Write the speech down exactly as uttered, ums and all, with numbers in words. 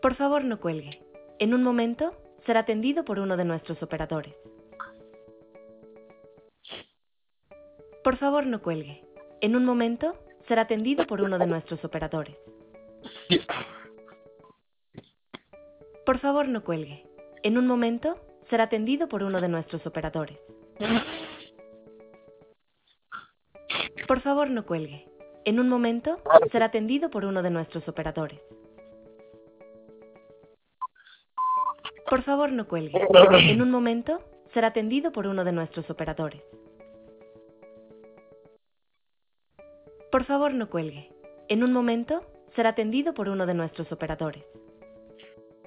Por favor, no cuelgue. En un momento, será atendido por uno de nuestros operadores. Por favor, no cuelgue. En un momento, será atendido por uno de nuestros operadores. Por favor, no cuelgue. En un momento, será atendido por uno de nuestros operadores. Por favor, no cuelgue. En un momento, será atendido por uno de nuestros operadores. Por favor, no cuelgue. En un momento, será atendido por uno de nuestros operadores. Por favor, no cuelgue. En un momento, será atendido por uno de nuestros operadores.